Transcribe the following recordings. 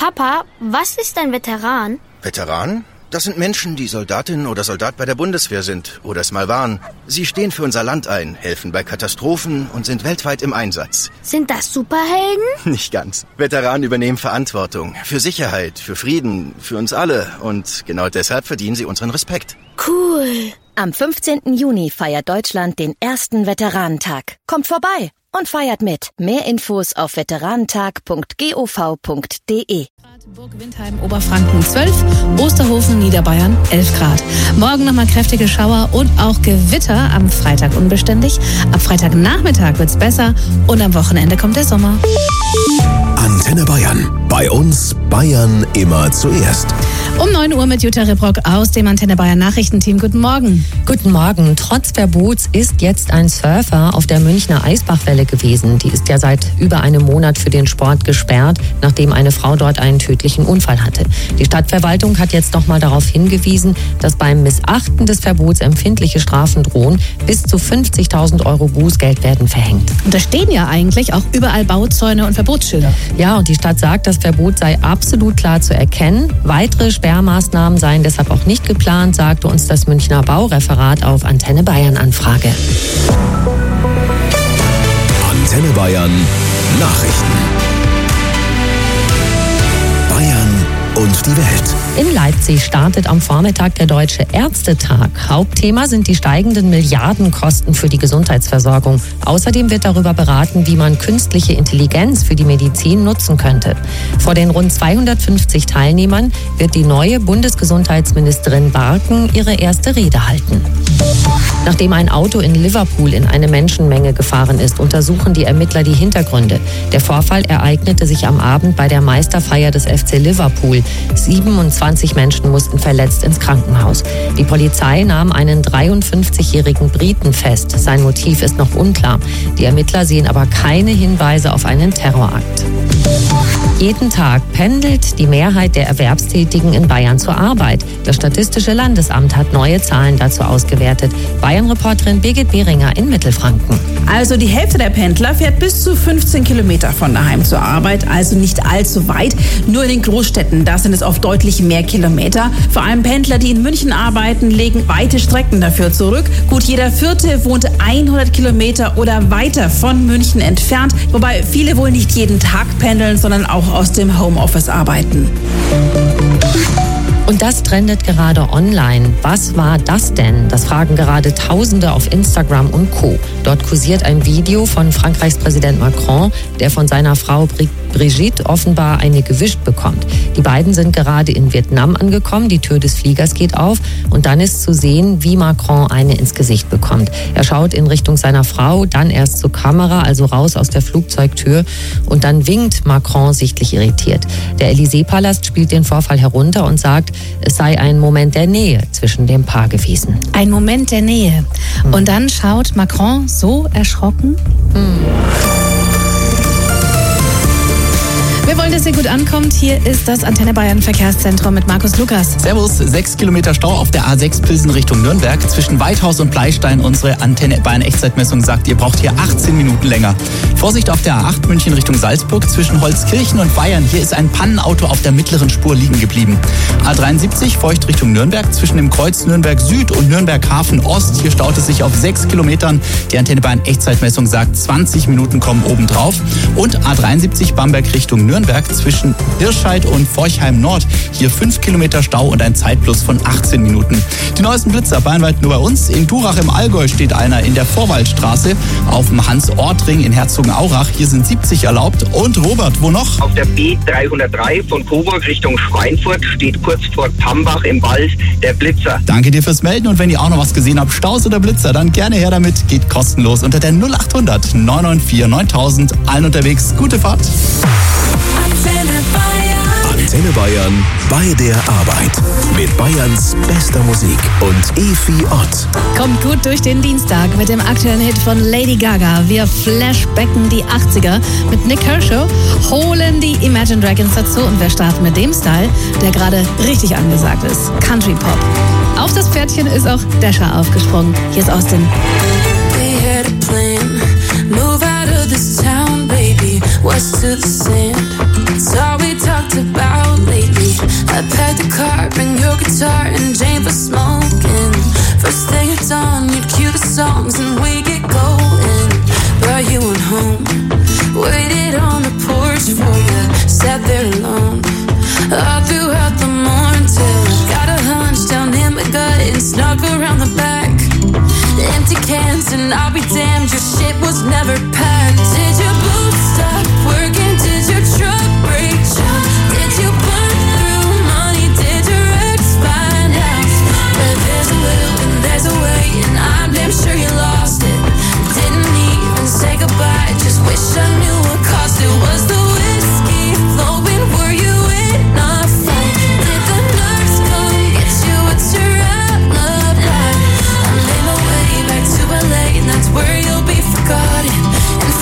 Papa, was ist ein Veteran? Veteran? Das sind Menschen, die Soldatin oder Soldat bei der Bundeswehr sind oder es mal waren. Sie stehen für unser Land ein, helfen bei Katastrophen und sind weltweit im Einsatz. Sind das Superhelden? Nicht ganz. Veteranen übernehmen Verantwortung für Sicherheit, für Frieden, für uns alle. Und genau deshalb verdienen sie unseren Respekt. Cool. Am 15. Juni feiert Deutschland den ersten Veteranentag. Kommt vorbei und feiert mit. Mehr Infos auf veteranentag.gov.de. Burg Windheim, Oberfranken 12, Osterhofen, Niederbayern 11 Grad. Morgen nochmal kräftige Schauer und auch Gewitter, am Freitag unbeständig. Ab Freitagnachmittag wird's besser und am Wochenende kommt der Sommer. Antenne Bayern. Bei uns Bayern immer zuerst. Um 9 Uhr mit Jutta Ribrock aus dem Antenne Bayern Nachrichtenteam. Guten Morgen. Guten Morgen. Trotz Verbots ist jetzt ein Surfer auf der Münchner Eisbachwelle gewesen. Die ist ja seit über einem Monat für den Sport gesperrt, nachdem eine Frau dort einen tödlichen Unfall hatte. Die Stadtverwaltung hat jetzt nochmal darauf hingewiesen, dass beim Missachten des Verbots empfindliche Strafen drohen. Bis zu 50.000 Euro Bußgeld werden verhängt. Und da stehen ja eigentlich auch überall Bauzäune und Verbotsschilder. Ja, und die Stadt sagt, das Verbot sei absolut klar zu erkennen. Weitere Sperrmaßnahmen seien deshalb auch nicht geplant, sagte uns das Münchner Baureferat auf Antenne Bayern Anfrage. Antenne Bayern Nachrichten. Bayern und die Welt. In Leipzig startet am Vormittag der Deutsche Ärztetag. Hauptthema sind die steigenden Milliardenkosten für die Gesundheitsversorgung. Außerdem wird darüber beraten, wie man künstliche Intelligenz für die Medizin nutzen könnte. Vor den rund 250 Teilnehmern wird die neue Bundesgesundheitsministerin Barken ihre erste Rede halten. Nachdem ein Auto in Liverpool in eine Menschenmenge gefahren ist, untersuchen die Ermittler die Hintergründe. Der Vorfall ereignete sich am Abend bei der Meisterfeier des FC Liverpool. 27 Menschen mussten verletzt ins Krankenhaus. Die Polizei nahm einen 53-jährigen Briten fest. Sein Motiv ist noch unklar. Die Ermittler sehen aber keine Hinweise auf einen Terrorakt. Jeden Tag pendelt die Mehrheit der Erwerbstätigen in Bayern zur Arbeit. Das Statistische Landesamt hat neue Zahlen dazu ausgewertet. Bayern-Reporterin Birgit Behringer in Mittelfranken. Also die Hälfte der Pendler fährt bis zu 15 Kilometer von daheim zur Arbeit, also nicht allzu weit. Nur in den Großstädten, da sind es oft deutlich mehr Kilometer. Vor allem Pendler, die in München arbeiten, legen weite Strecken dafür zurück. Gut jeder Vierte wohnt 100 Kilometer oder weiter von München entfernt. Wobei viele wohl nicht jeden Tag pendeln, sondern auch aus dem Homeoffice arbeiten. Und das trendet gerade online. Was war das denn? Das fragen gerade Tausende auf Instagram und Co. Dort kursiert ein Video von Frankreichs Präsident Macron, der von seiner Frau Brigitte offenbar eine gewischt bekommt. Die beiden sind gerade in Vietnam angekommen, die Tür des Fliegers geht auf und dann ist zu sehen, wie Macron eine ins Gesicht bekommt. Er schaut in Richtung seiner Frau, dann erst zur Kamera, also raus aus der Flugzeugtür und dann winkt Macron sichtlich irritiert. Der Élysée-Palast spielt den Vorfall herunter und sagt, es sei ein Moment der Nähe zwischen dem Paar gewesen. Ein Moment der Nähe. Und dann schaut Macron so erschrocken. Wir wollen, dass ihr gut ankommt. Hier ist das Antenne Bayern Verkehrszentrum mit Markus Lukas. Servus, 6 Kilometer Stau auf der A6 Pilsen Richtung Nürnberg. Zwischen Weidhaus und Bleistein. Unsere Antenne Bayern Echtzeitmessung sagt, ihr braucht hier 18 Minuten länger. Vorsicht auf der A8 München Richtung Salzburg. Zwischen Holzkirchen und Bayern. Hier ist ein Pannenauto auf der mittleren Spur liegen geblieben. A73 Feucht Richtung Nürnberg. Zwischen dem Kreuz Nürnberg Süd und Nürnberg Hafen Ost. Hier staut es sich auf 6 Kilometern. Die Antenne Bayern Echtzeitmessung sagt, 20 Minuten kommen obendrauf. Und A73 Bamberg Richtung Nürnberg zwischen Hirscheid und Forchheim Nord. Hier 5 Kilometer Stau und ein Zeitplus von 18 Minuten. Die neuesten Blitzer bayernweit nur bei uns. In Durach im Allgäu steht einer in der Vorwaldstraße. Auf dem Hans-Ort-Ring in Herzogenaurach. Hier sind 70 erlaubt. Und Robert, wo noch? Auf der B303 von Coburg Richtung Schweinfurt steht kurz vor Pambach im Wald der Blitzer. Danke dir fürs Melden und wenn ihr auch noch was gesehen habt, Staus oder Blitzer, dann gerne her damit. Geht kostenlos unter der 0800 994 9000. Allen unterwegs. Gute Fahrt. Antenne Bayern bei der Arbeit. Mit Bayerns bester Musik und Efi Ott. Kommt gut durch den Dienstag mit dem aktuellen Hit von Lady Gaga. Wir flashbacken die 80er mit Nick Kershaw, holen die Imagine Dragons dazu und wir starten mit dem Style, der gerade richtig angesagt ist. Country Pop. Auf das Pferdchen ist auch Dasher aufgesprungen. Hier ist Austin. We had a plan. Move out of this town, baby. West to the sand. It's all we talked about. all throughout the morning till I got a hunch down in my gut and snuck around the back. Empty cans and I'll be damned, your shit was never packed. Did your boots stop working? Did your truck break down? Did you burn through money? Did your ex find out? But there's a will and there's a way, and I'm damn sure you lost it. Didn't even say goodbye, just wish I knew what cost it. Was the whiskey flowing? Were you in a fight? Did the nurse come get you? What's your alibi? I made my way back to LA, and that's where you'll be forgotten and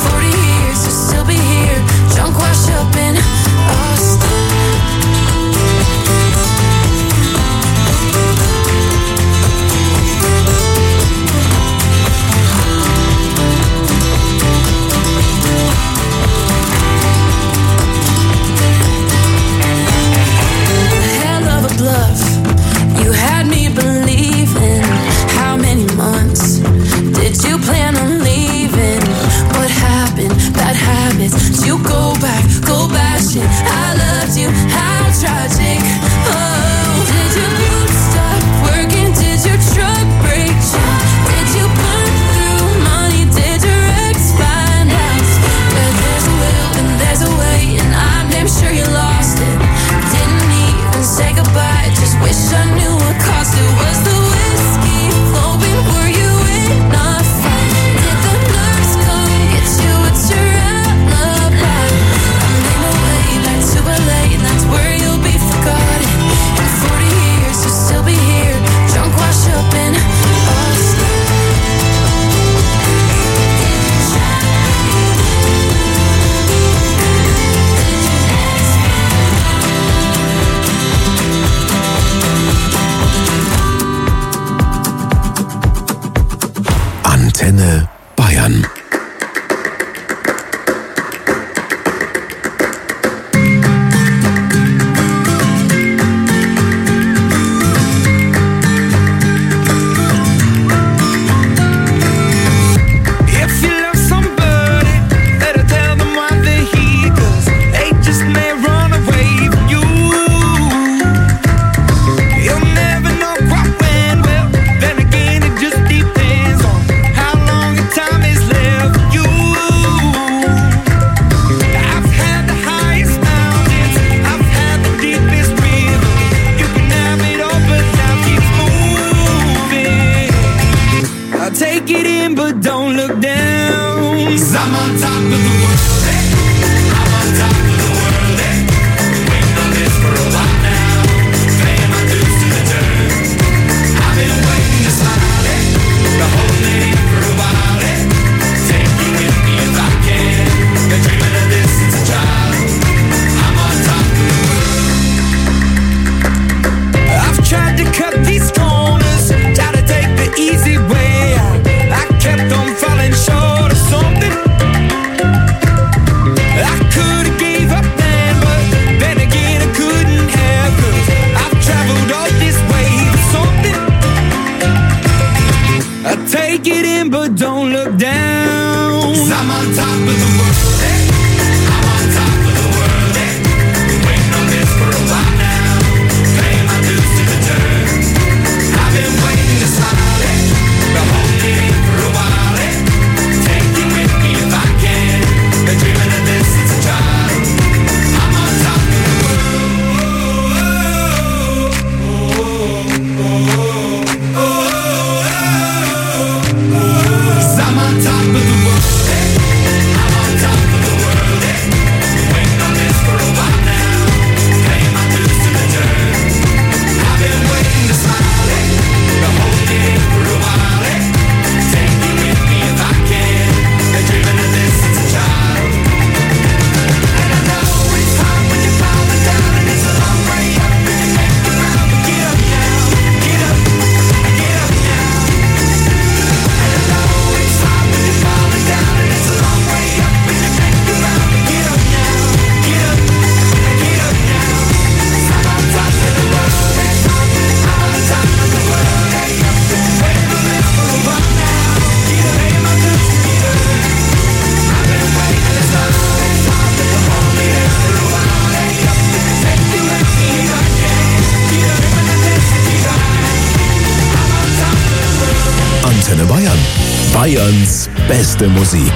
Bayerns beste Musik.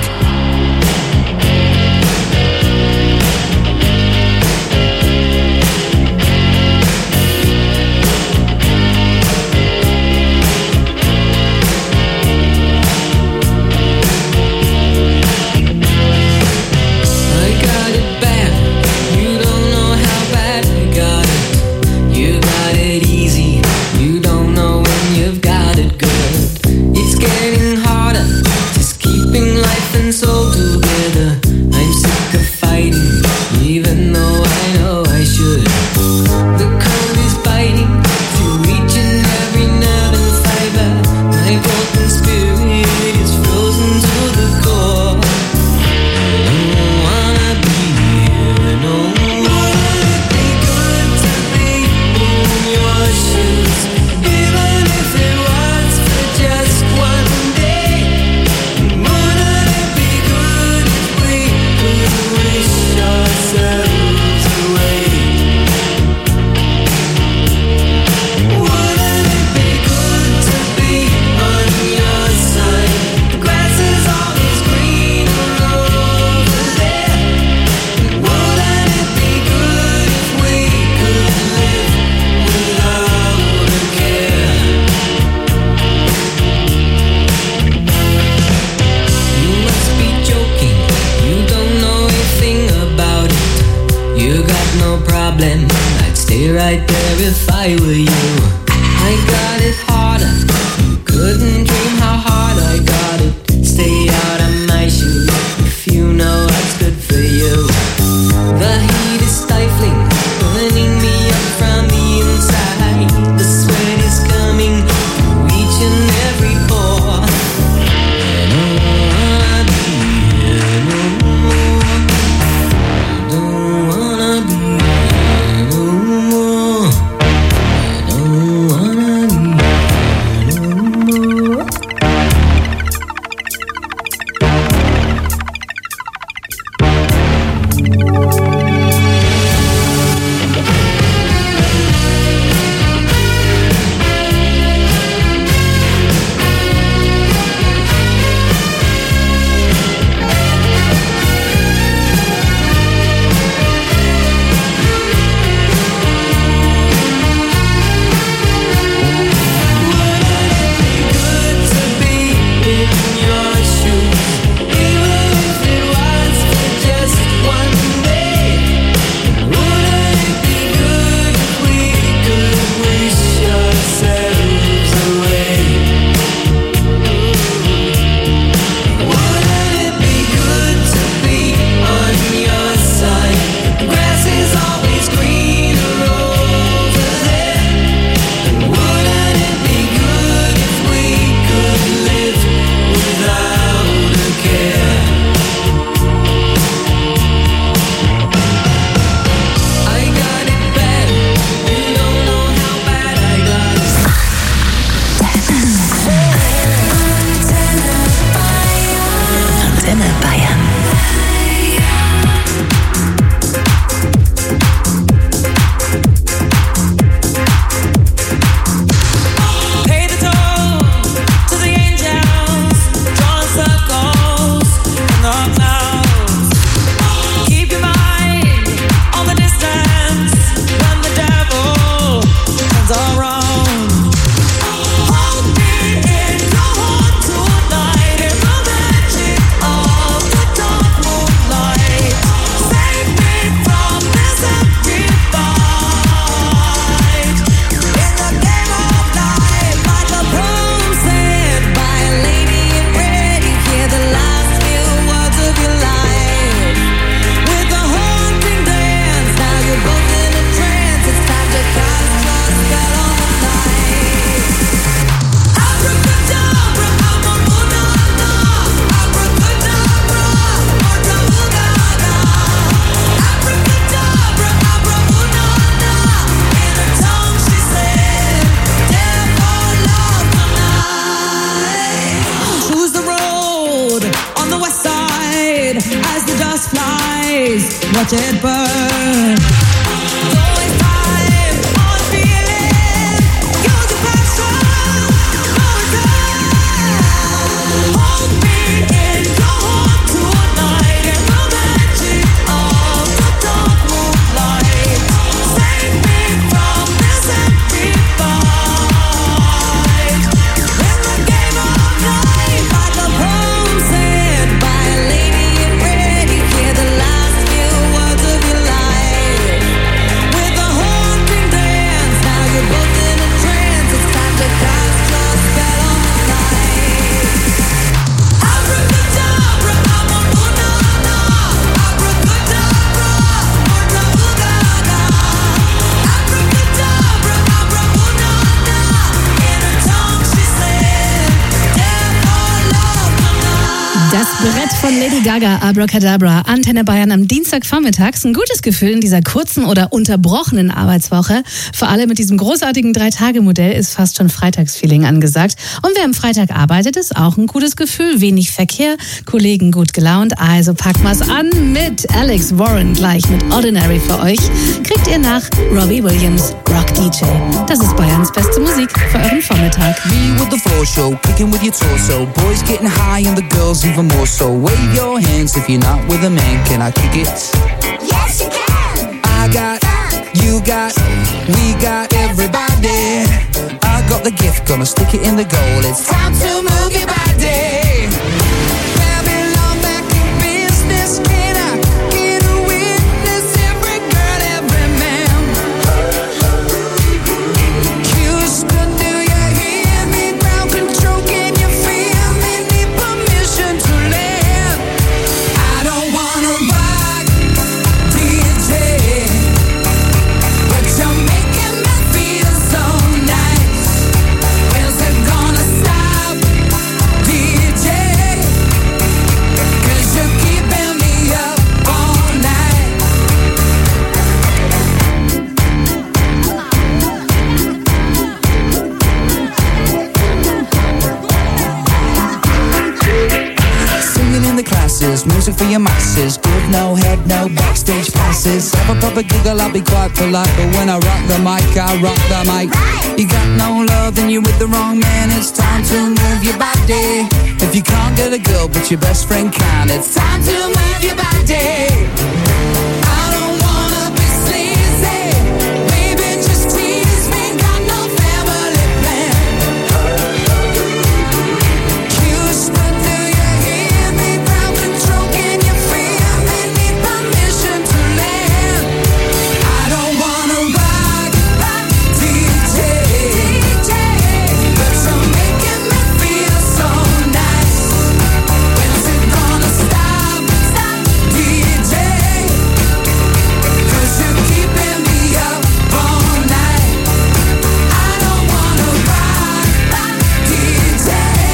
watch it burn. Hold von Lady Gaga, Abracadabra, Antenne Bayern am Dienstagvormittags. Ein gutes Gefühl in dieser kurzen oder unterbrochenen Arbeitswoche. Vor allem mit diesem großartigen 3-Tage-Modell ist fast schon Freitagsfeeling angesagt. Und wer am Freitag arbeitet, ist auch ein gutes Gefühl. Wenig Verkehr, Kollegen gut gelaunt. Also packen wir's an mit Alex Warren gleich mit Ordinary für euch. Kriegt ihr nach Robbie Williams, Rock DJ. Das ist Bayerns beste Musik für euren Vormittag. Me with the floor show, kicking with your torso. Boys getting high and the girls even more so. Wave your hands if you're not with a man. Can I kick it? Yes, you can. I got, you got, we got everybody. I got the gift, gonna stick it in the goal. It's time to move your body. Babylon back in business. Can I get a witness? Every girl, every man. Houston, do you hear me? Ground control, can you feel me? Need permission to land. I don't wanna rock, DJ, but you're making me feel so nice. Where's it gonna stop, DJ? 'Cause you're keeping me up all night. Singing in the classes, music for your masses. Give no head, no backstage passes. Have a proper giggle, I'll be quite polite. But when I rock the mic, I rock the mic. You got no love, then you're with the wrong man. It's time to move your body. If you can't get a girl, but your best friend can, it's time to move your body. I don't wanna be sleazy. Baby, just tease me. Got no family plan. Houston, do you hear me? Ground control, can you feel me? Need permission to land. I don't wanna rock, DJ, but you're making me feel so nice. When's it gonna stop, DJ? 'Cause you're keeping me up all night. I don't wanna rock, DJ,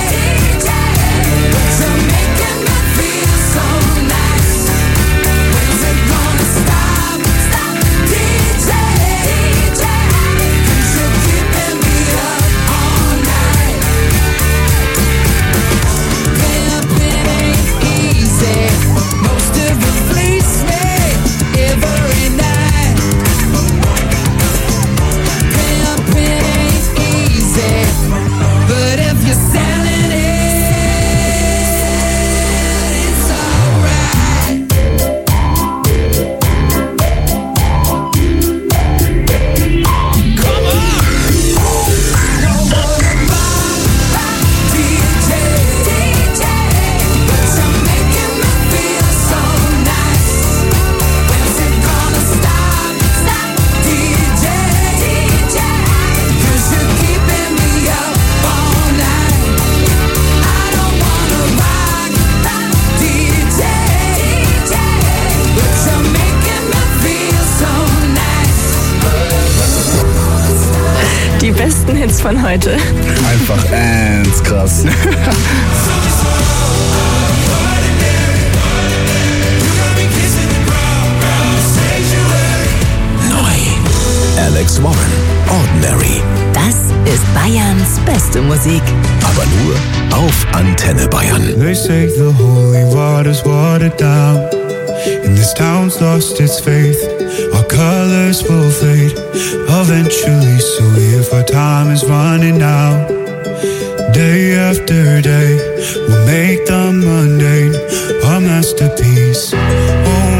but you're making me feel so nice. When's it gonna stop, DJ? 'Cause you're keeping me up all night. Pimpin' ain't easy. Most of it fleece me every night. Pimpin' ain't easy, but if you're selling it, it's alright. Come on! I don't wanna rock, DJ, but you're making me feel so nice. When's it gonna stop, DJ? 'Cause you're keeping me up all night. I don't wanna rock, DJ, but you're making me feel so nice. Die besten Hits von heute. Einfach ernst krass. Neu. Alex Warren, Ordinary. Das ist Bayerns beste Musik. Aber nur auf Antenne Bayern. They say the holy water's watered down, and this town's lost its faith. Our colors will fade eventually, so if our time is running out, day after day, we'll make the mundane our masterpiece. Oh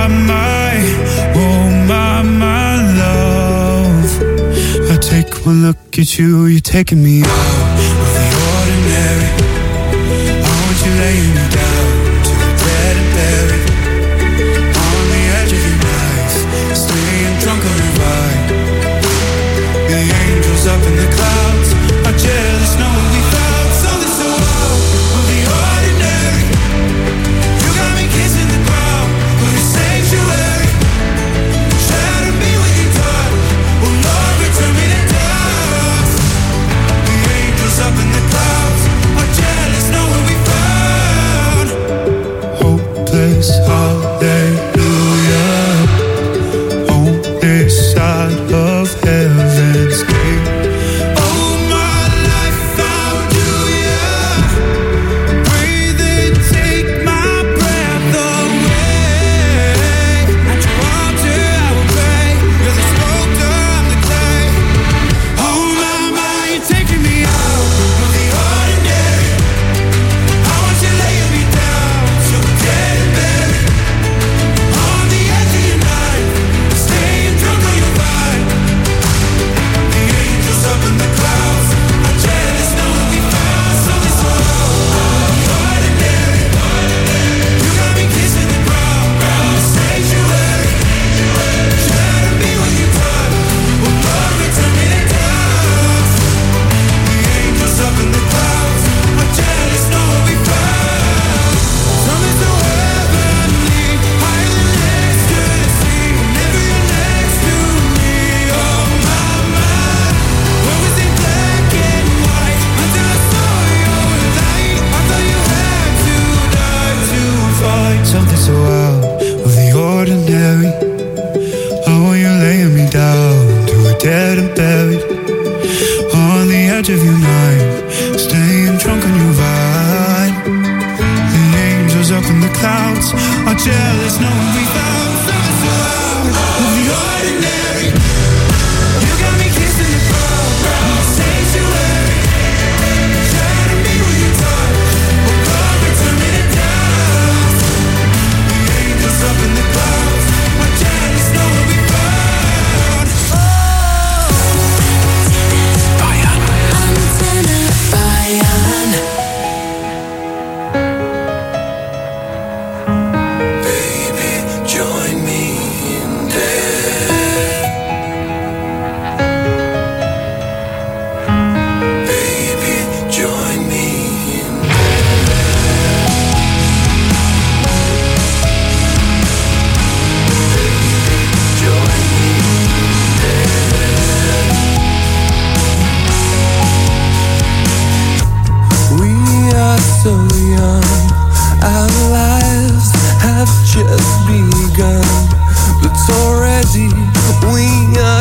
my love, I take one look at you, you're taking me out of the ordinary. I want you laying me down to the dead and buried, on the edge of your knife, staying drunk on the ride. The angels up in the clouds are jealous knowing we found something so out of the ordinary. You got me kissing the ground with a sanctuary. Shatter me when you touch, oh Lord, return me to dust. The angels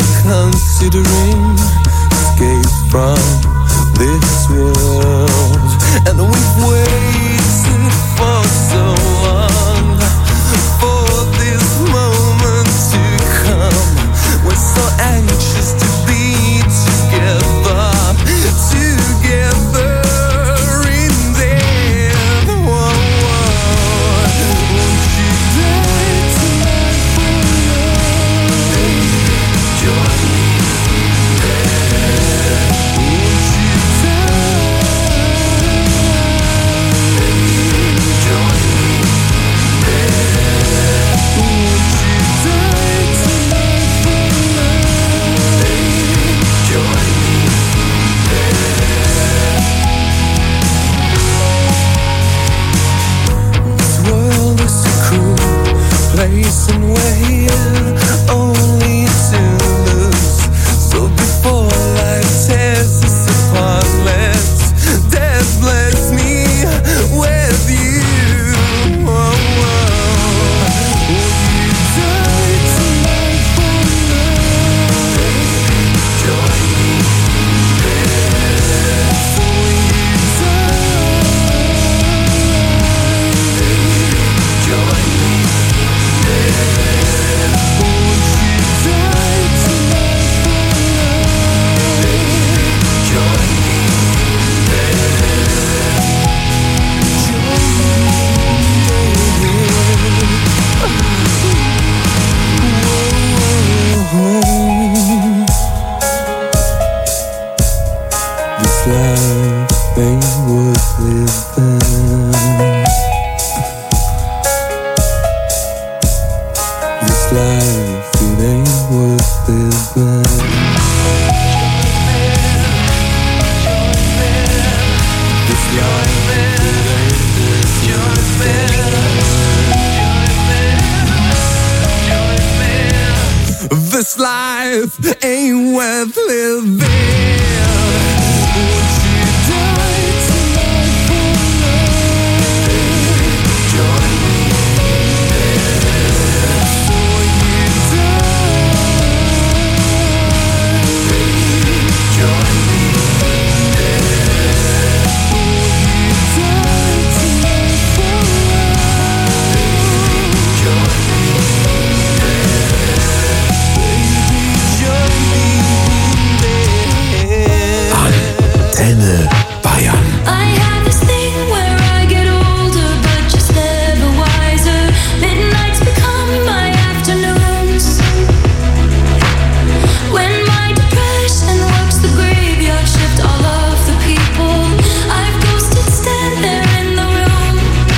considering escape from this world. And we've waited for so long for this moment to come. We're so anxious to be together, together in death. Whoa, whoa. Won't you die tonight for love? Join me there. Won't you die? Join me there. Won't you die tonight for love? Join me there. This world is a cruel place and we're here only to lose. So before life tears us apart, death bless me with you. Whoa, whoa. Will you die tonight for love? Join me there. So will you die? Join me there. Won't you die tonight for love? Join me there. Join me there. This life ain't worth living. This life, it ain't worth living. This life, it ain't worth living. This life ain't worth living. Won't you die tonight for love? Join me there. Will you die? Join me there. Will you die tonight for love? Join me there. Baby, join me there. Antenne Bayern. I have this thing where I get older, but just never wiser. Midnights become my afternoons. When my depression works the graveyard shift, all of the people I've ghosted stand there in the room.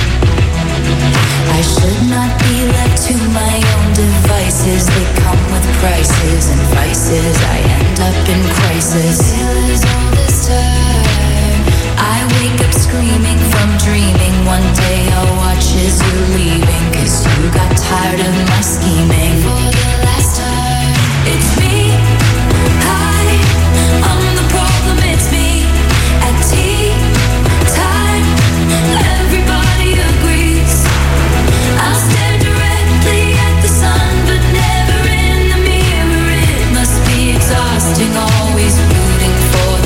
I should not be left to my own devices. They come with prices and vices. I end up in crisis. Is all this time. I wake up screaming from dreaming. One day I'll watch as you're leaving, 'cause you got tired of my scheming. For the last time, it's me. Hi, I'm the problem, it's me. At tea time, everybody agrees. I'll stare directly at the sun, but never in the mirror. It must be exhausting, always rooting for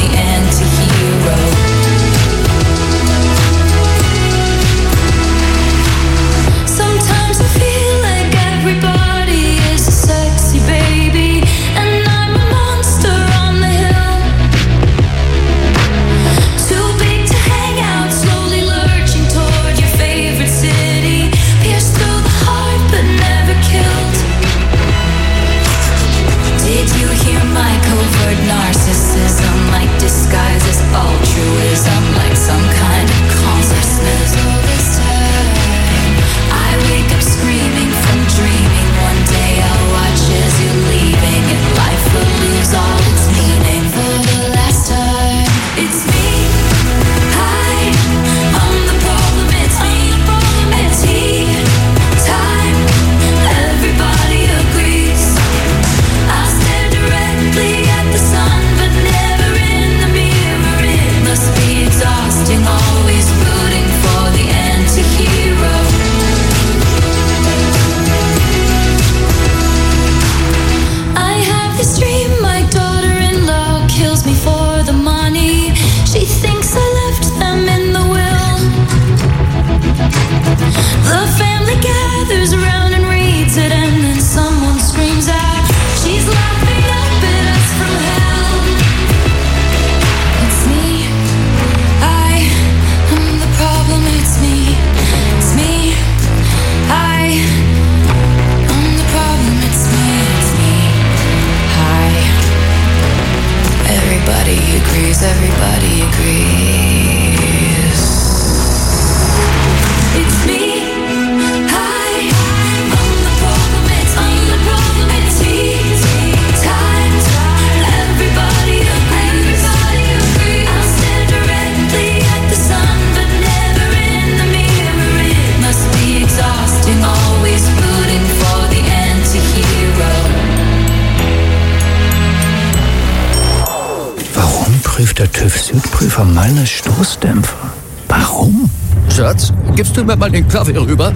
prüft der TÜV-Süd-Prüfer meine Stoßdämpfer? Warum? Schatz, gibst du mir mal den Kaffee rüber?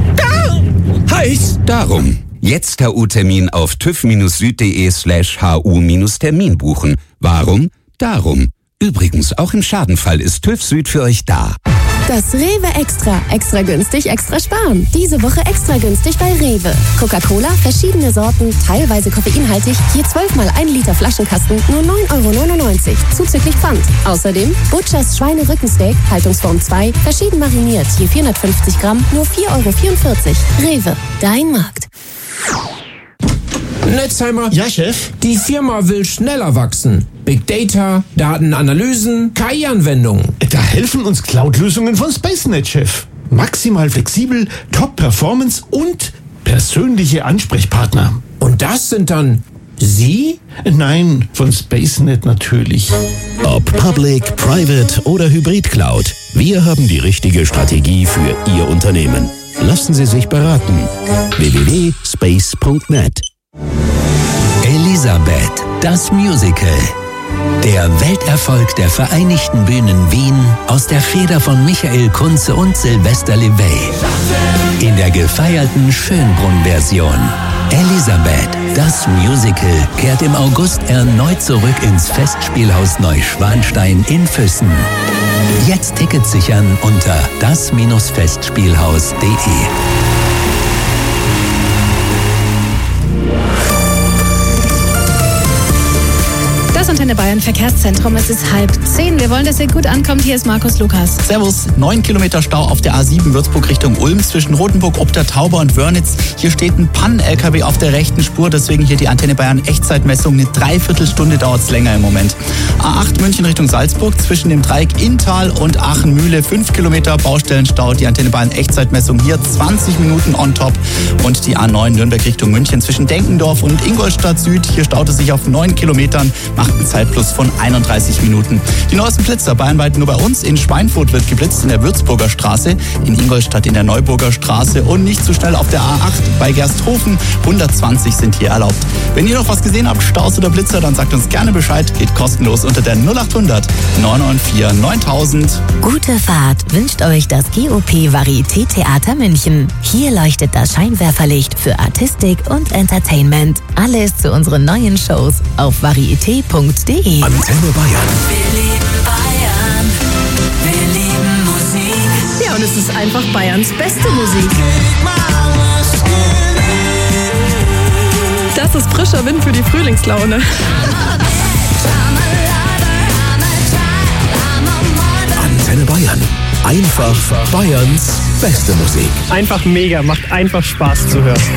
Heiß! Darum. Jetzt HU-Termin auf tüv-süd.de/hu-termin buchen. Warum? Darum. Übrigens, auch im Schadenfall ist TÜV Süd für euch da. Das Rewe Extra. Extra günstig, extra sparen. Diese Woche extra günstig bei Rewe. Coca-Cola, verschiedene Sorten, teilweise koffeinhaltig. Hier 12 mal 1 Liter Flaschenkasten, nur 9,99 €. Zuzüglich Pfand. Außerdem Butchers Schweinerückensteak, Haltungsform 2, verschieden mariniert. Je 450 Gramm, nur 4,44 €. Rewe, dein Markt. Netzheimer. Ja, Chef? Die Firma will schneller wachsen. Big Data, Datenanalysen, KI-Anwendungen. Da helfen uns Cloud-Lösungen von SpaceNet, Chef. Maximal flexibel, Top-Performance und persönliche Ansprechpartner. Und das sind dann Sie? Nein, von SpaceNet natürlich. Ob Public, Private oder Hybrid Cloud, wir haben die richtige Strategie für Ihr Unternehmen. Lassen Sie sich beraten. www.space.net. Elisabeth, das Musical. Der Welterfolg der Vereinigten Bühnen Wien aus der Feder von Michael Kunze und Sylvester Levay. In der gefeierten Schönbrunn-Version. Elisabeth, das Musical, kehrt im August erneut zurück ins Festspielhaus Neuschwanstein in Füssen. Jetzt Tickets sichern unter das-festspielhaus.de. Das Antenne Bayern Verkehrszentrum, es ist 9:30. Wir wollen, dass ihr gut ankommt. Hier ist Markus Lukas. Servus, 9 Kilometer Stau auf der A7 Würzburg Richtung Ulm zwischen Rotenburg, Obter-Tauber und Wörnitz. Hier steht ein Pannen-LKW auf der rechten Spur, deswegen hier die Antenne Bayern Echtzeitmessung. Eine Dreiviertelstunde dauert es länger im Moment. A8 München Richtung Salzburg zwischen dem Dreieck Inntal und Aachen-Mühle 5 Kilometer Baustellenstau. Die Antenne Bayern Echtzeitmessung hier 20 Minuten on top. Und die A9 Nürnberg Richtung München zwischen Denkendorf und Ingolstadt Süd. Hier staut es sich auf 9 Kilometern, macht einen Zeitplus von 31 Minuten. Die neuesten Blitzer bayernweit nur bei uns. In Schweinfurt wird geblitzt in der Würzburger Straße, in Ingolstadt in der Neuburger Straße und nicht zu schnell auf der A8 bei Gersthofen. 120 sind hier erlaubt. Wenn ihr noch was gesehen habt, Staus oder Blitzer, dann sagt uns gerne Bescheid. Geht kostenlos unter der 0800 994 9000. Gute Fahrt wünscht euch das GOP Varieté Theater München. Hier leuchtet das Scheinwerferlicht für Artistik und Entertainment. Alles zu unseren neuen Shows auf varieté.de. Antenne Bayern. Wir lieben Bayern, wir lieben Musik. Ja, und es ist einfach Bayerns beste Musik. Das ist frischer Wind für die Frühlingslaune. Antenne Bayern. Einfach Bayerns beste Musik. Einfach mega, macht einfach Spaß zu hören.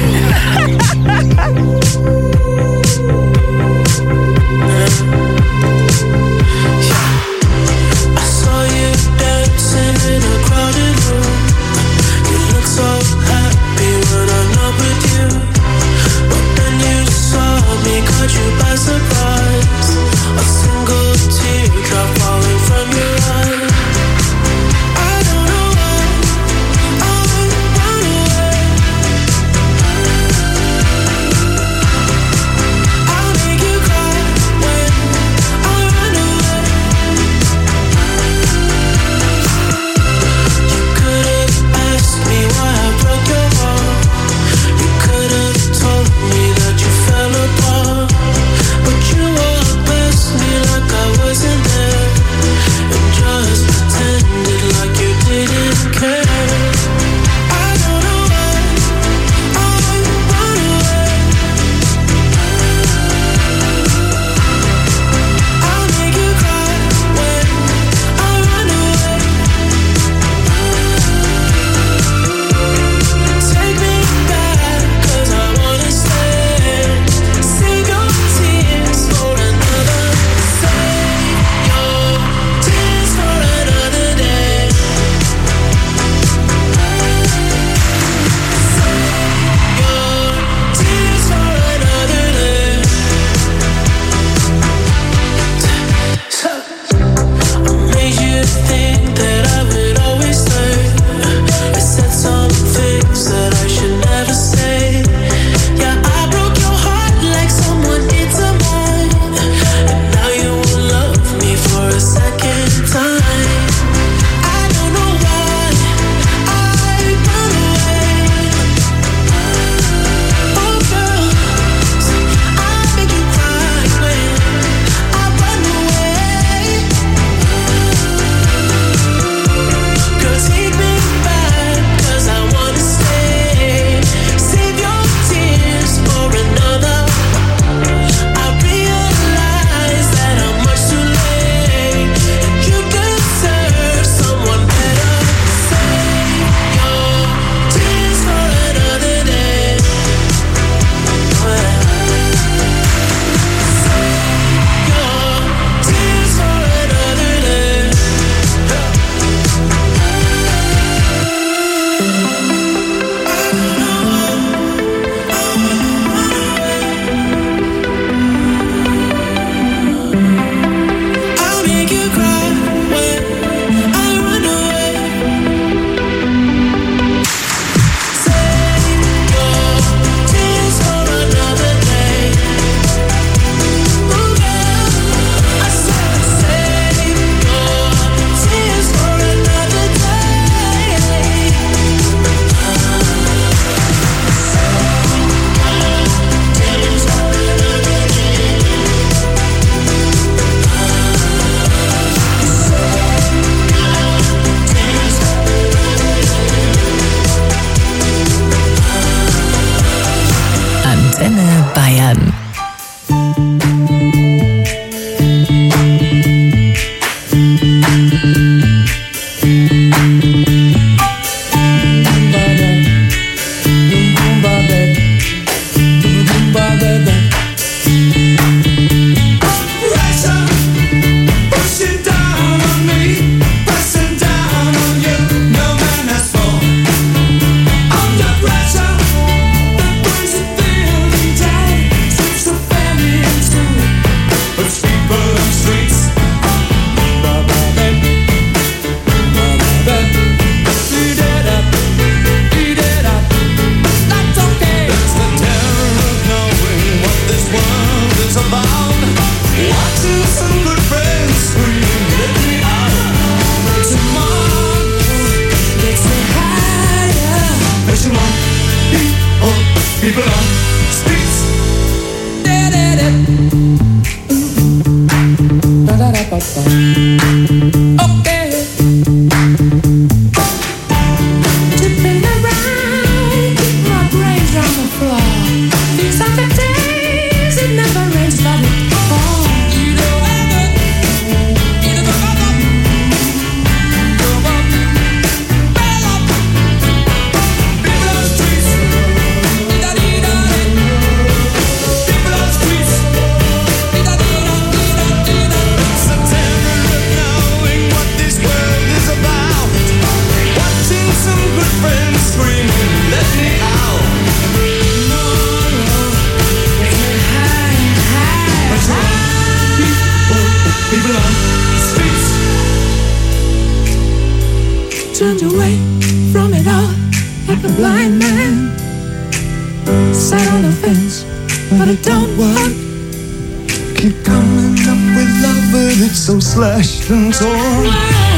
turned away from it all like a blind man. Sat on the fence, but it don't work. Keep coming up with love, but it's so slashed and torn.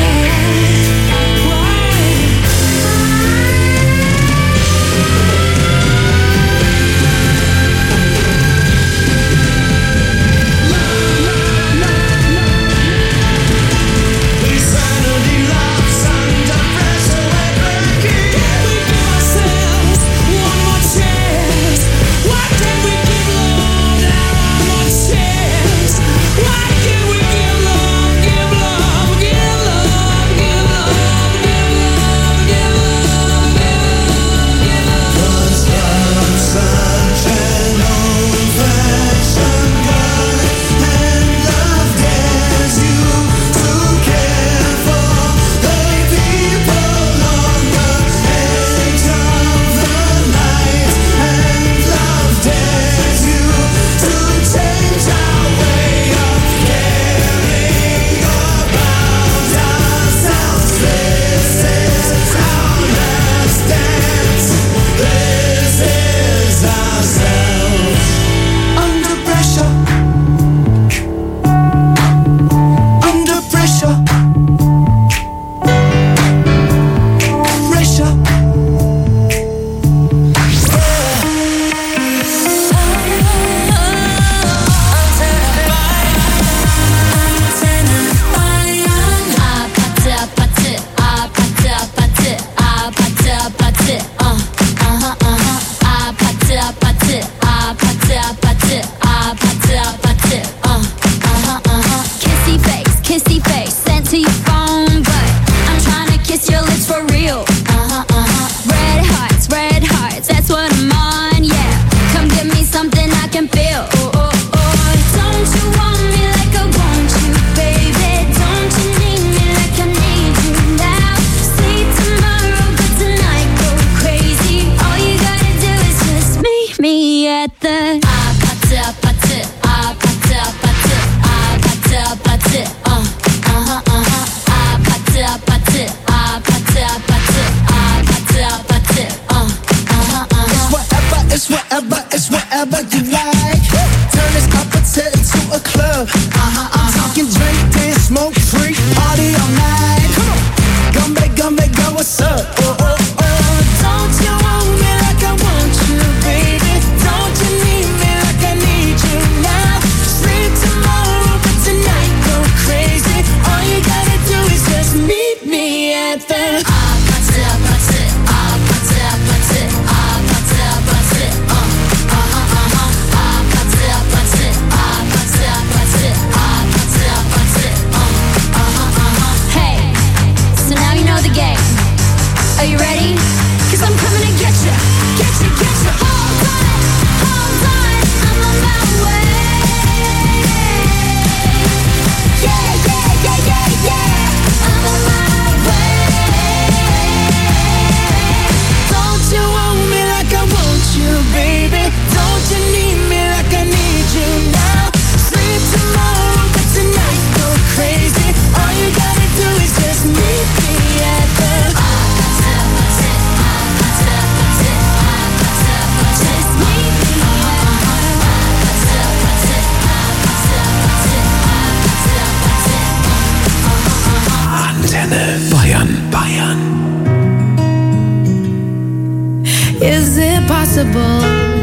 Is it possible,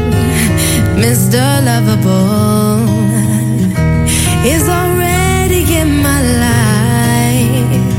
Mr. Lovable is already in my life,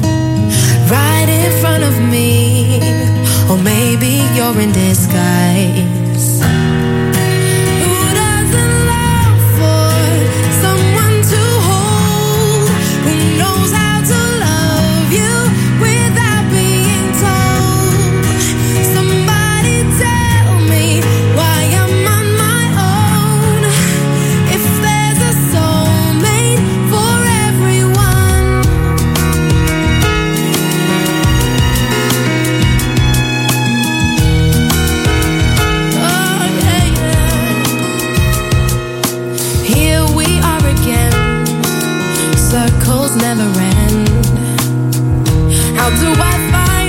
right in front of me, or maybe you're in disguise. Who doesn't long for someone to hold, who knows how to love you without being told? Somebody tell me why I'm on my own. If there's a soulmate for everyone. Oh yeah, yeah. Here we are again. Circles never end. How do I find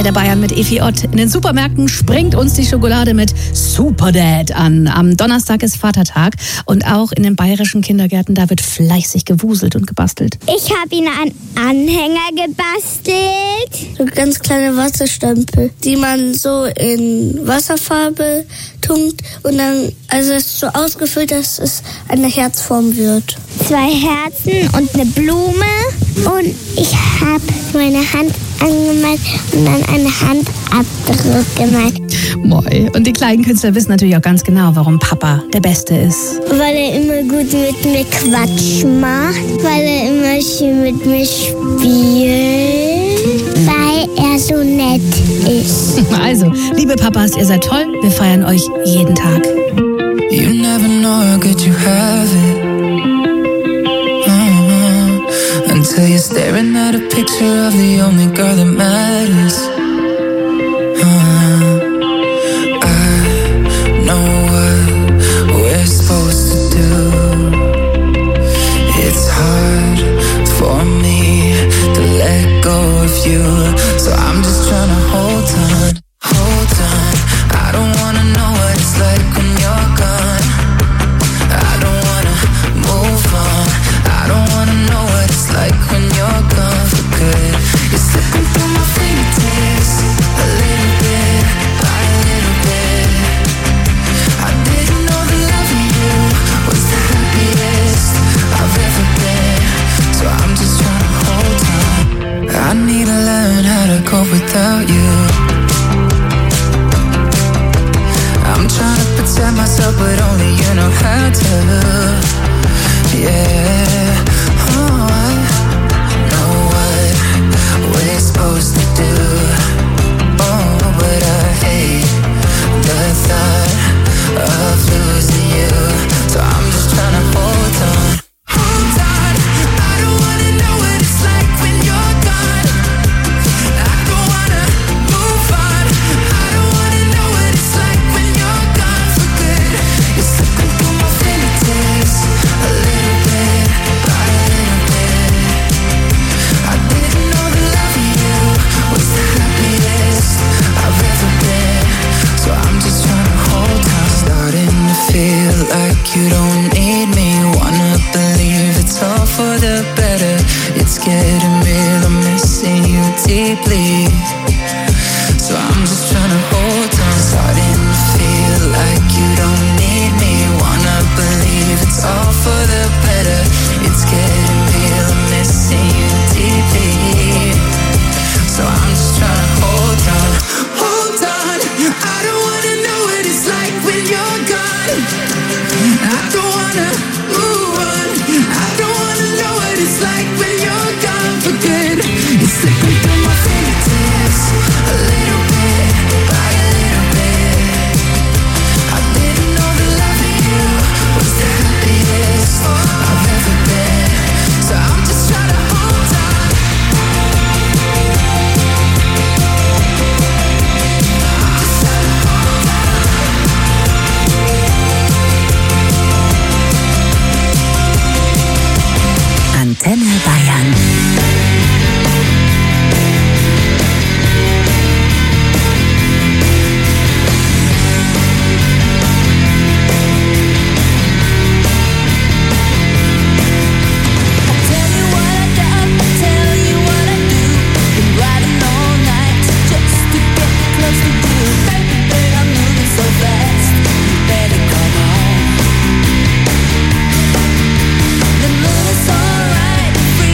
der Bayern mit Efi Ott. In den Supermärkten springt uns die Schokolade mit Superdad an. Am Donnerstag ist Vatertag und auch in den bayerischen Kindergärten, da wird fleißig gewuselt und gebastelt. Ich habe ihn einen Anhänger gebastelt. So ganz kleine Wasserstempel, die man so in Wasserfarbe tunkt und dann, also es ist so ausgefüllt, dass es eine Herzform wird. 2 Herzen und eine Blume und ich habe meine Hand angemalt und dann einen Handabdruck gemalt. Moi. Und die kleinen Künstler wissen natürlich auch ganz genau, warum Papa der Beste ist. Weil er immer gut mit mir Quatsch macht, weil er immer schön mit mir spielt, weil er so nett ist. Also, liebe Papas, ihr seid toll, wir feiern euch jeden Tag. You never know how good you have it. Until you're staring at a picture of the only girl that matters. I know what we're supposed to do. It's hard for me to let go of you, so I'm just trying to hold on. I don't wanna know what it's like when you're gone. I don't wanna move on. I don't wanna know what it's like when you're gone for good. You're slipping through my fingertips, a little bit by a little bit. I didn't know that loving you was the happiest I've ever been, so I'm just trying to hold on. I need to learn how to cope without you. I'm trying to protect myself, but only you know how to. Yeah, oh, I know what we're supposed to do. Oh, but I hate the thought of losing you, so I'm just trying to hold on. Hold on, I don't wanna know what it's like when you're gone. I don't wanna move on. I don't wanna know what it's like when you're gone for good. You're slipping through my fingertips, a little bit by a little bit. I didn't know that loving you was the happiest I've ever been, so I'm just trying to hold on. Starting to feel like you don't need me. Wanna believe it's all for the better. It's getting real, I'm missing you deeply, so I'm just trying to hold on. Starting to feel like you don't need me. Wanna believe it's all for the better. It's getting real, I'm missing you deeply, so I'm just trying to hold on. Hold on, I don't wanna know what it's like when you're gone. I don't wanna move on. I don't wanna know what it's like when you're gone for good. You're slipping through my fingertips, a little bit by a little bit. I didn't know that loving you was the happiest I've ever been, so I'm just trying to hold on. Antenne Bayern. The moon is alright, free.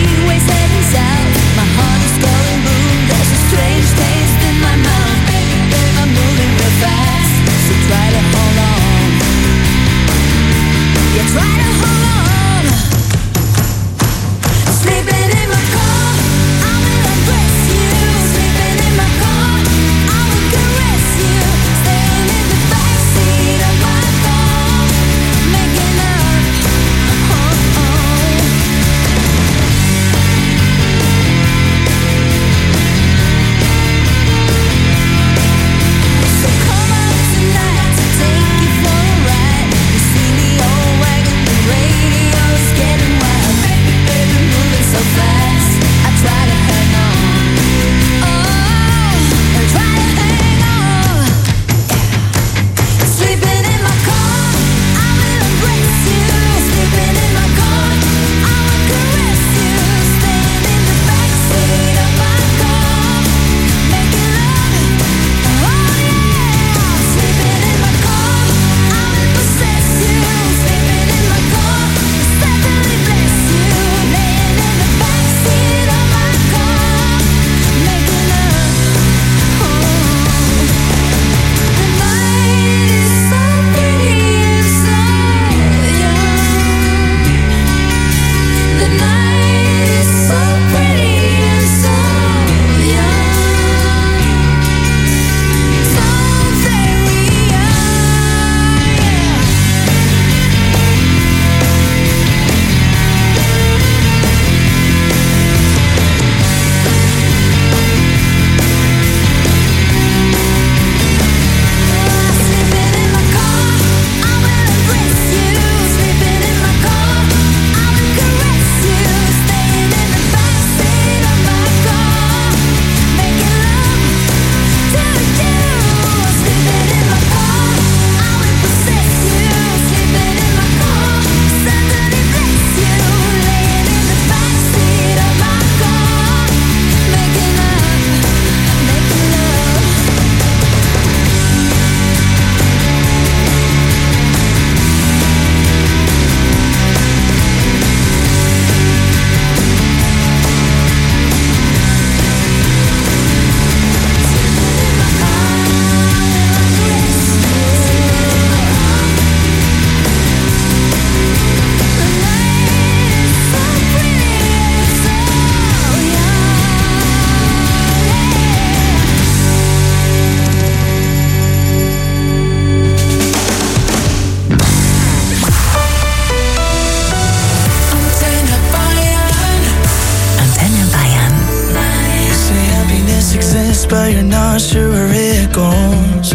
but you're not sure where it goes.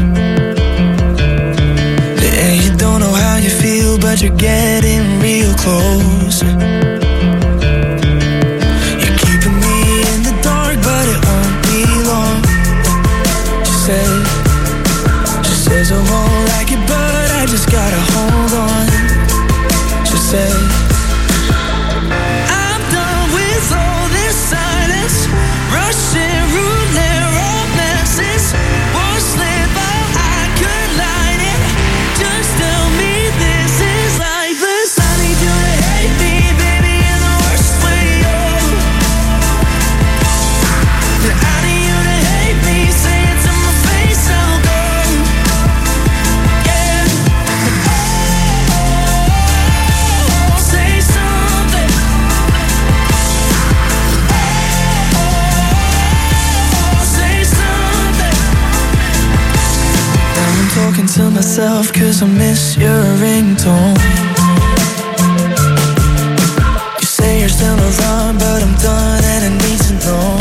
And you don't know how you feel, but you're getting real close. You're keeping me in the dark, but it won't be long. She says I won't like it, but I just gotta hold on. She said, I'm done with all this silence, Russian roulette romances, won't slip out, I could light it. Just tell me this is lifeless. I need you to hate me, baby, in the worst way. I need you to hate me, say it to my face, I'll go. Yeah. Oh, say something. Oh, say something. Now I'm talking to myself 'cause I miss your ringtone. You say you're still around, but I'm done and I need to know.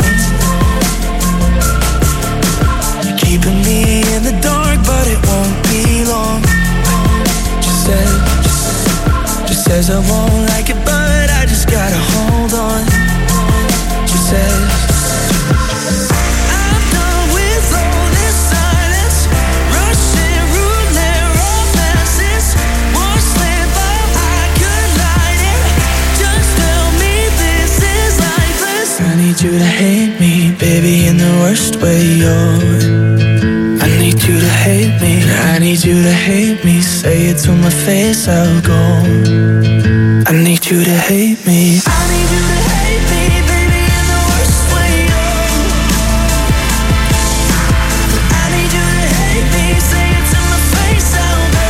You're keeping me in the dark, but it won't be long. She says I won't like it, but I just gotta hold on. She says, I'm done with all this silence, Russian roulette romances, won't slip out, I could light it. Just tell me this is lifeless. I need you to hate me, baby, in the worst way. I need you to hate me, I need you to hate me, say it to my face, I'll go. I need you to hate me. I need you to hate me, baby, in the worst way. I need you to hate me, say it to my face, I'll go.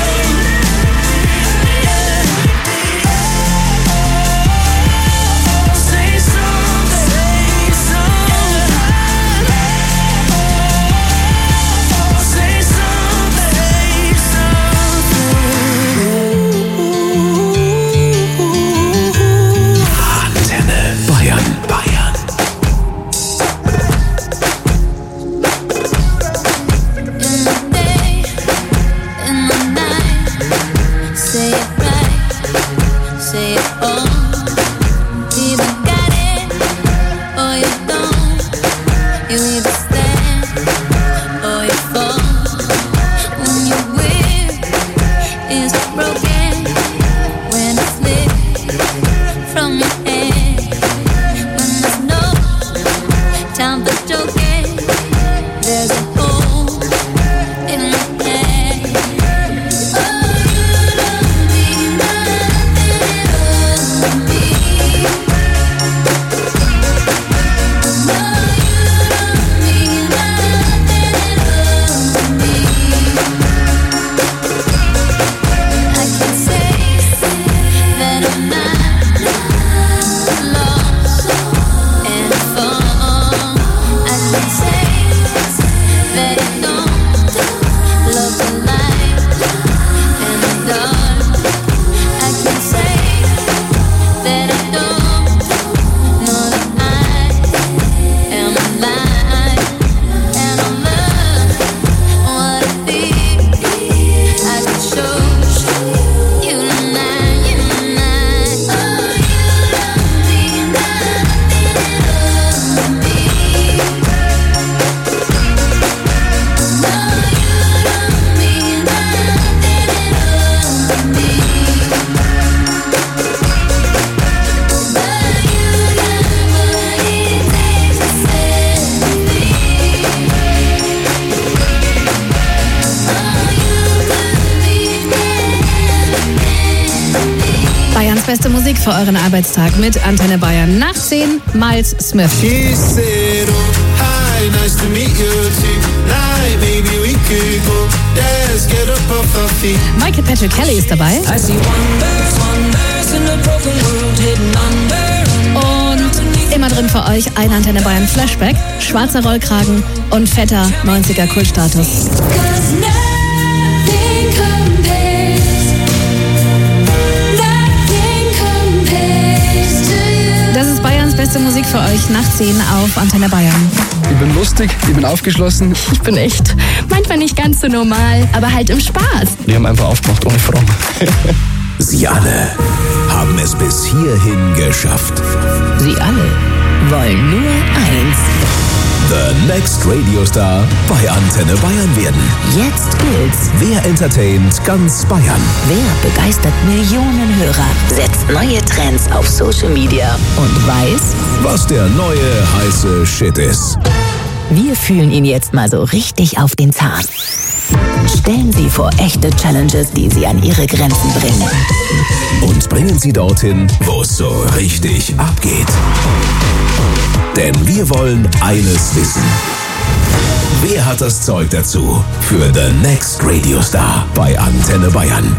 Say something, say something. Say something, say Antenne Bayern. In the night, say it right, say it all. Either got it or you don't. You either stand or you fall. When your will is broken, when it slips from your hand, when there's no time for joking, there's a hole in my head. Oh, you don't mean nothing at all to me. No, you don't mean nothing at all to me. I can say that I'm not lost and found. I can say that I don't love the light and the dark. I can say that I don't know that I am alive and I love what I feel. I can show you tonight, you tonight. Oh, you don't mean nothing at all to me. No, you don't mean nothing at all to me. But you got what it takes to set me free. Oh, you could be Bayerns beste Musik für euren Arbeitstag mit Antenne Bayern. Nach 10 Miles Smith. She said, oh, hi, nice to meet you tonight. Maybe we could go dance, get up off our feet. Michael Patrick Kelly ist dabei. I see wonders in a broken world hidden under. Und immer drin für euch ein Antenne Bayern Flashback, schwarzer Rollkragen und fetter 90er Kultstatus. 'Cause nothing compares, nothing compares to you. Das ist Bayerns beste Musik Musik für euch nach 10 auf Antenne Bayern. Ich bin lustig, ich bin aufgeschlossen. Ich bin echt manchmal nicht ganz so normal, aber halt im Spaß. Die haben einfach aufgemacht ohne Fragen. Sie alle haben es bis hierhin geschafft. Sie alle wollen nur eins. The Next Radio Star bei Antenne Bayern werden. Jetzt gilt's. Wer entertaint ganz Bayern? Wer begeistert Millionen Hörer, setzt neue Trends auf Social Media und weiß, was der neue heiße Shit ist. Wir fühlen ihn jetzt mal so richtig auf den Zahn. Stellen Sie vor echte Challenges, die Sie an Ihre Grenzen bringen. Und bringen Sie dorthin, wo es so richtig abgeht. Denn wir wollen eines wissen. Wer hat das Zeug dazu für The Next Radio Star bei Antenne Bayern?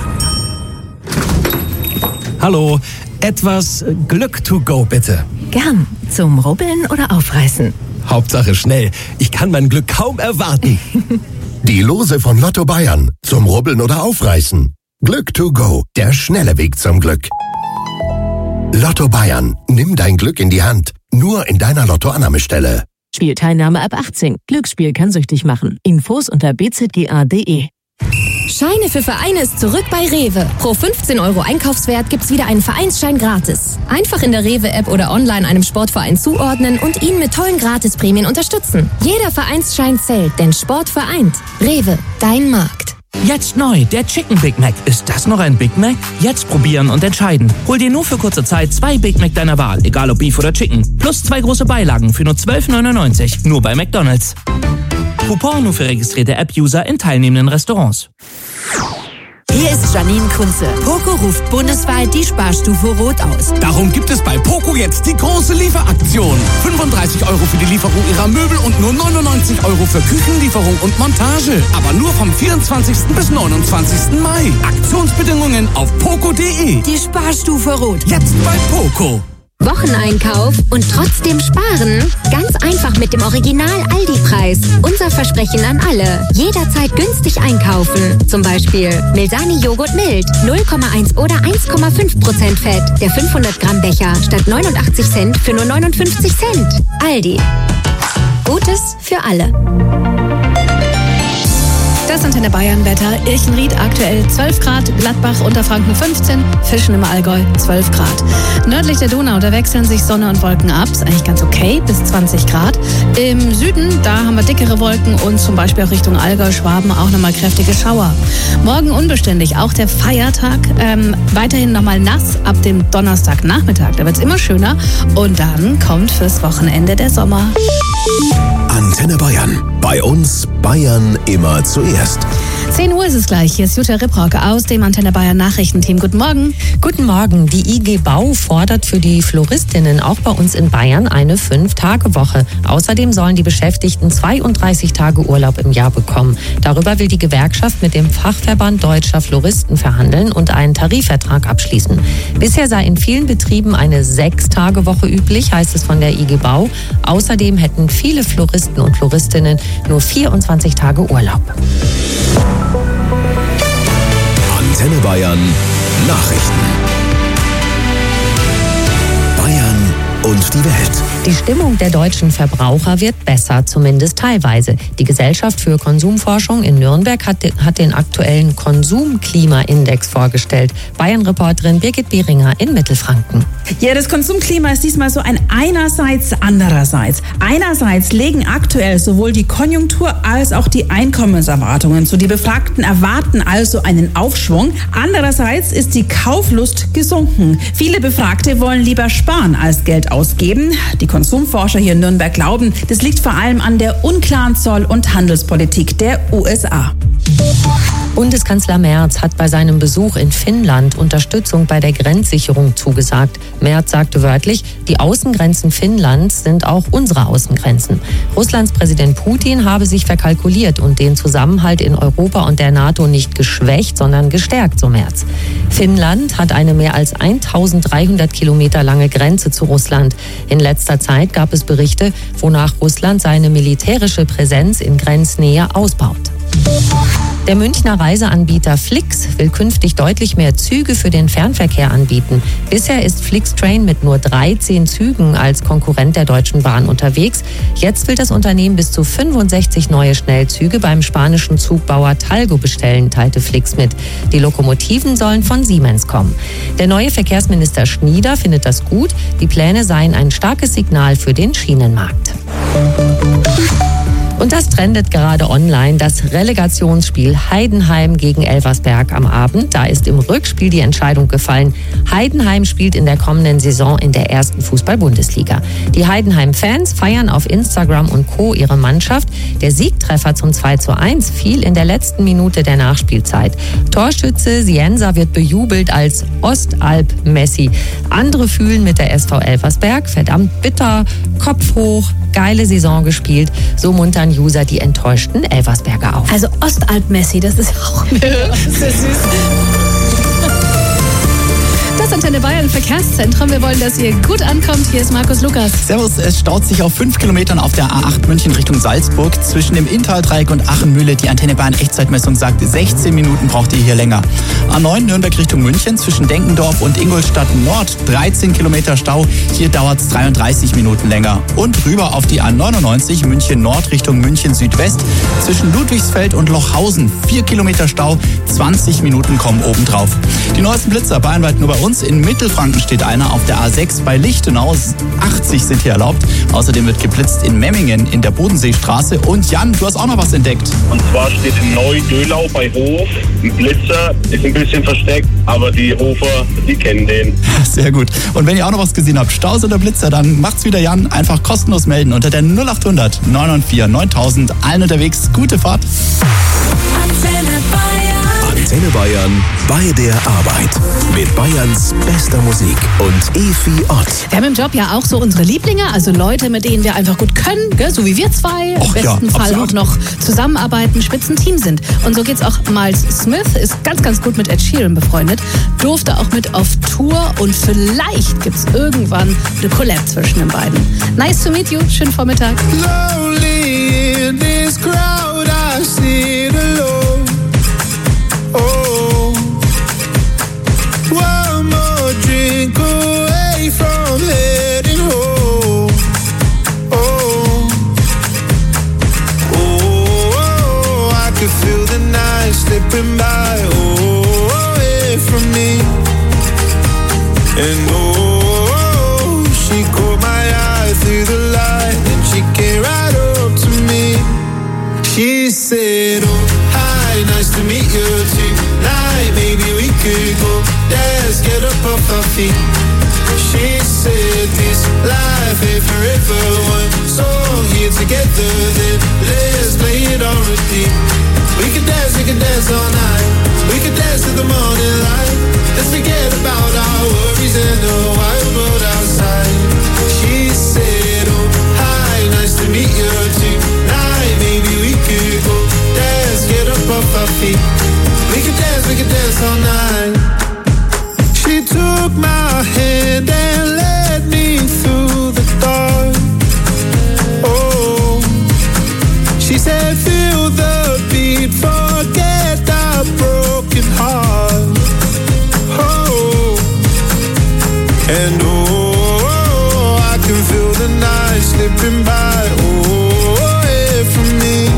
Hallo, etwas Glück to go bitte. Gern. Zum Rubbeln oder Aufreißen? Hauptsache schnell. Ich kann mein Glück kaum erwarten. Die Lose von Lotto Bayern. Zum Rubbeln oder Aufreißen. Glück to go. Der schnelle Weg zum Glück. Lotto Bayern. Nimm dein Glück in die Hand. Nur in deiner Lottoannahmestelle. Spielteilnahme ab 18. Glücksspiel kann süchtig machen. Infos unter bzga.de. Scheine für Vereine ist zurück bei Rewe. Pro 15 € Einkaufswert gibt's wieder einen Vereinsschein gratis. Einfach in der Rewe-App oder online einem Sportverein zuordnen und ihn mit tollen Gratisprämien unterstützen. Jeder Vereinsschein zählt, denn Sport vereint. Rewe, dein Markt. Jetzt neu, der Chicken Big Mac. Ist das noch ein Big Mac? Jetzt probieren und entscheiden. Hol dir nur für kurze Zeit 2 Big Mac deiner Wahl, egal ob Beef oder Chicken. Plus 2 große Beilagen für nur 12,99. Nur bei McDonald's. Coupon nur für registrierte App-User in teilnehmenden Restaurants. Hier ist Janine Kunze. Poco ruft bundesweit die Sparstufe Rot aus. Darum gibt es bei Poco jetzt die große Lieferaktion. 35 € für die Lieferung Ihrer Möbel und nur 99 € für Küchenlieferung und Montage. Aber nur vom 24. bis 29. Mai. Aktionsbedingungen auf poco.de. Die Sparstufe Rot. Jetzt bei Poco. Wocheneinkauf und trotzdem sparen? Ganz einfach mit dem Original-Aldi-Preis. Unser Versprechen an alle. Jederzeit günstig einkaufen. Zum Beispiel Milsani-Joghurt mild, 0,1 oder 1,5% Fett. Der 500 Gramm Becher statt 89 Cent für nur 59 Cent. Aldi. Gutes für alle. Das Antenne Bayern Wetter. Irchenried aktuell 12 Grad, Gladbach, Unterfranken 15, Fischen im Allgäu 12 Grad. Nördlich der Donau, da wechseln sich Sonne und Wolken ab. Ist eigentlich ganz okay, bis 20 Grad. Im Süden, da haben wir dickere Wolken und zum Beispiel auch Richtung Allgäu, Schwaben auch nochmal kräftige Schauer. Morgen unbeständig, auch der Feiertag. Weiterhin nochmal nass ab dem Donnerstagnachmittag. Da wird es immer schöner. Und dann kommt fürs Wochenende der Sommer. Antenne Bayern. Bei uns Bayern immer zuerst. 10 Uhr ist es gleich. Hier ist Jutta Ripprock aus dem Antenne Bayern Nachrichtenteam. Guten Morgen. Guten Morgen. Die IG Bau fordert für die Floristinnen auch bei uns in Bayern eine 5-Tage-Woche. Außerdem sollen die Beschäftigten 32 Tage Urlaub im Jahr bekommen. Darüber will die Gewerkschaft mit dem Fachverband Deutscher Floristen verhandeln und einen Tarifvertrag abschließen. Bisher sei in vielen Betrieben eine 6-Tage-Woche üblich, heißt es von der IG Bau. Außerdem hätten viele Floristen und Floristinnen nur 24 Tage Urlaub. Antenne Bayern Nachrichten. Bayern und die Welt. Die Stimmung der deutschen Verbraucher wird besser, zumindest teilweise. Die Gesellschaft für Konsumforschung in Nürnberg hat den aktuellen Konsumklima-Index vorgestellt. Bayern-Reporterin Birgit Behringer in Mittelfranken. Ja, das Konsumklima ist diesmal so ein einerseits, andererseits. Einerseits legen aktuell sowohl die Konjunktur als auch die Einkommenserwartungen zu. Die Befragten erwarten also einen Aufschwung. Andererseits ist die Kauflust gesunken. Viele Befragte wollen lieber sparen als Geld ausgeben. Die Konsumforscher hier in Nürnberg glauben, das liegt vor allem an der unklaren Zoll- und Handelspolitik der USA. Bundeskanzler Merz hat bei seinem Besuch in Finnland Unterstützung bei der Grenzsicherung zugesagt. Merz sagte wörtlich, die Außengrenzen Finnlands sind auch unsere Außengrenzen. Russlands Präsident Putin habe sich verkalkuliert und den Zusammenhalt in Europa und der NATO nicht geschwächt, sondern gestärkt, so Merz. Finnland hat eine mehr als 1300 Kilometer lange Grenze zu Russland. In letzter Zeit gab es Berichte, wonach Russland seine militärische Präsenz in Grenznähe ausbaut. Der Münchner Reiseanbieter Flix will künftig deutlich mehr Züge für den Fernverkehr anbieten. Bisher ist Flixtrain mit nur 13 Zügen als Konkurrent der Deutschen Bahn unterwegs. Jetzt will das Unternehmen bis zu 65 neue Schnellzüge beim spanischen Zugbauer Talgo bestellen, teilte Flix mit. Die Lokomotiven sollen von Siemens kommen. Der neue Verkehrsminister Schnieder findet das gut. Die Pläne seien ein starkes Signal für den Schienenmarkt. Und das trendet gerade online, das Relegationsspiel Heidenheim gegen Elversberg am Abend. Da ist im Rückspiel die Entscheidung gefallen. Heidenheim spielt in der kommenden Saison in der ersten Fußball-Bundesliga. Die Heidenheim-Fans feiern auf Instagram und Co. ihre Mannschaft. Der Siegtreffer zum 2:1 fiel in der letzten Minute der Nachspielzeit. Torschütze Sienza wird bejubelt als Ostalb-Messi. Andere fühlen mit der SV Elversberg verdammt bitter, Kopf hoch, geile Saison gespielt. So muntern User die enttäuschten Elversberger auf. Also Ostalb-Messi, das ist auch sehr süß. Das Antenne Bayern Verkehrszentrum. Wir wollen, dass ihr gut ankommt. Hier ist Markus Lukas. Servus, es staut sich auf 5 Kilometern auf der A8 München Richtung Salzburg. Zwischen dem Inntal-Dreieck und Achenmühle. Die Antenne Bayern Echtzeitmessung sagt, 16 Minuten braucht ihr hier länger. A9 Nürnberg Richtung München. Zwischen Denkendorf und Ingolstadt Nord 13 Kilometer Stau. Hier dauert es 33 Minuten länger. Und rüber auf die A99 München Nord Richtung München Südwest. Zwischen Ludwigsfeld und Lochhausen 4 Kilometer Stau. 20 Minuten kommen obendrauf. Die neuesten Blitzer bayernweit nur bei uns. In Mittelfranken steht einer auf der A6 bei Lichtenau. 80 sind hier erlaubt. Außerdem wird geblitzt in Memmingen in der Bodenseestraße. Und Jan, du hast auch noch was entdeckt. Und zwar steht in Neu-Dölau bei Hof ein Blitzer. Ist ein bisschen versteckt, aber die Hofer, die kennen den. Sehr gut. Und wenn ihr auch noch was gesehen habt, Staus oder Blitzer, dann macht's wieder Jan. Einfach kostenlos melden unter der 0800 994 9000. Allen unterwegs. Gute Fahrt. Antenne Bayern bei der Arbeit. Mit Bayerns bester Musik und Efi Ott. Wir haben im Job ja auch so unsere Lieblinge, also Leute, mit denen wir einfach gut können, gell? So wie wir zwei. Im besten Fall absolut. auch noch zusammenarbeiten, Spitzenteam sind. Und so geht's auch Miles Smith, ist ganz, ganz gut mit Ed Sheeran befreundet, durfte auch mit auf Tour und vielleicht gibt's irgendwann eine Collab zwischen den beiden. Nice to meet you, schönen Vormittag. Lonely in this crowd, I sit alone. Oh, one more drink away from heading home. Oh, oh, I could feel the night slipping by. Oh, away from me. And oh, she caught my eye through the light, and she came right up to me. She said, oh, hi, nice to meet you tonight. Maybe we could go dance, get up off our feet. She said this life ain't forever. One song here together, then let's play it on repeat. We could dance all night. We could dance to the morning light. Let's forget about our worries and the wild world outside. She said, oh, hi, nice to meet you tonight. Maybe we could go dance, get up off our feet. We could dance all night. She took my hand and led me through the dark. Oh, she said, feel the beat, forget our broken heart. Oh, and oh, I can feel the night slipping by. Oh, away from me.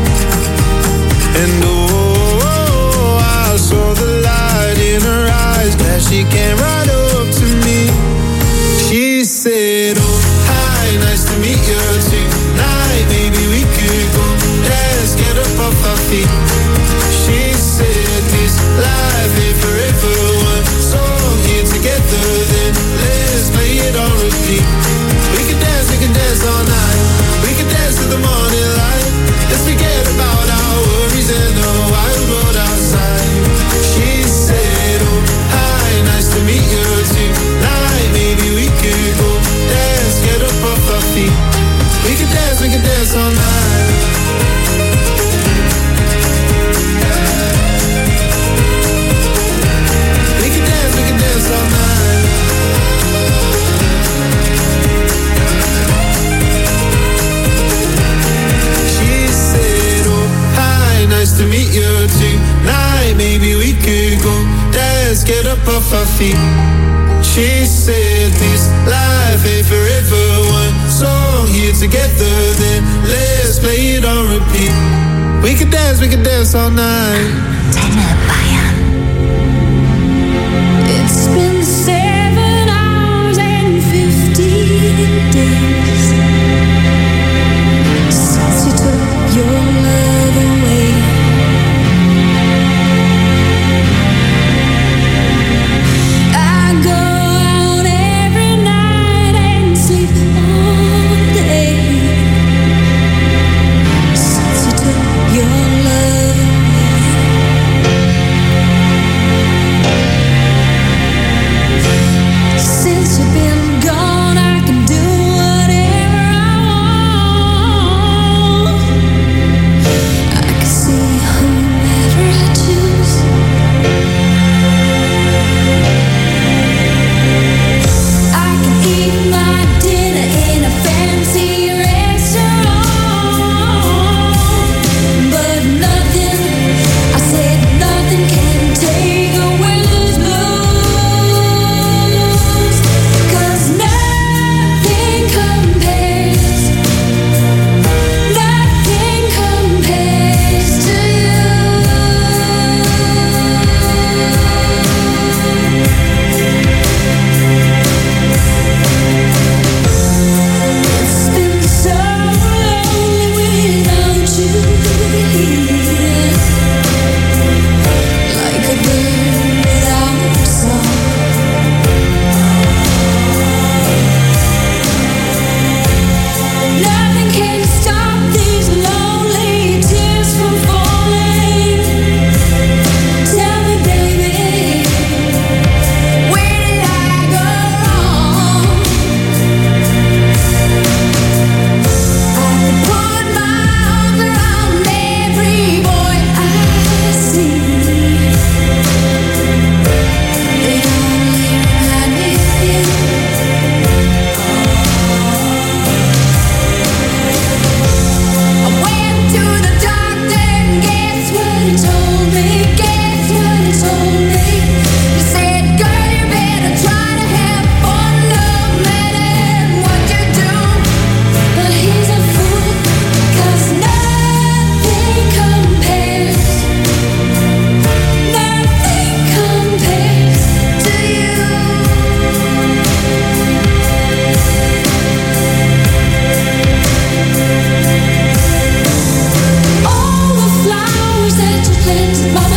And oh, I saw the light in her eyes. Glad she came right up to me. She said, oh, hi, nice to meet you tonight. Maybe we could go dance, get up off our feet. She said, this life ain't forever. One song here together, then let's play it on repeat. We can dance all night. We can dance to the morning light. Let's forget about our worries and the wild world outside. She said, oh, hi, nice to meet you She said this life ain't forever. One song here together, then let's play it on repeat. We could dance all night. It's been 7 hours and 15 days since you took your love away. I go out every night and sleep all day since you took your love away. Since you've been gone, I can do whatever I want. I can see whomever I choose. I can eat my dinner in a fancy restaurant, but nothing, I said nothing can take away those blues, 'cause nothing compares to It's been so lonely without you here, like a bird without a song. Nothing can stop these lonely tears from falling. Tell me, baby, where did I go wrong? I could put my arms around every boy I see. They only remind me of you. I went to the doctor and guess what he told me? Guess what he told me? He said, girl, you better try to have fun no matter what you do. But he's a fool, 'cause nothing compares to you. All the flowers that you planted, Mama,